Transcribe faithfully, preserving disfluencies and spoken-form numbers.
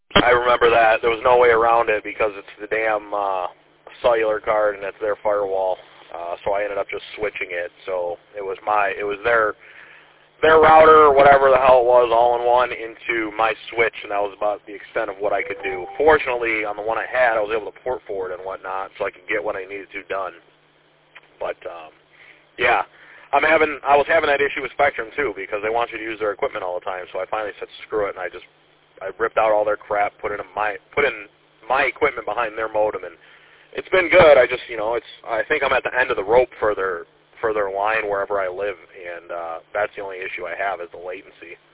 I remember that. There was no way around it because it's the damn uh, cellular card and it's their firewall. Uh, so I ended up just switching it. So it was my, it was their, their router or whatever the hell it was, all in one into my switch, and that was about the extent of what I could do. Fortunately, on the one I had, I was able to port forward and whatnot, so I could get what I needed to done. But um, yeah, I'm having, I was having that issue with Spectrum too because they want you to use their equipment all the time. So I finally said screw it, and I just I ripped out all their crap, put in my put in my equipment behind their modem, and it's been good. I just, you know, it's I think I'm at the end of the rope for their for their line wherever I live, and uh, that's the only issue I have is the latency.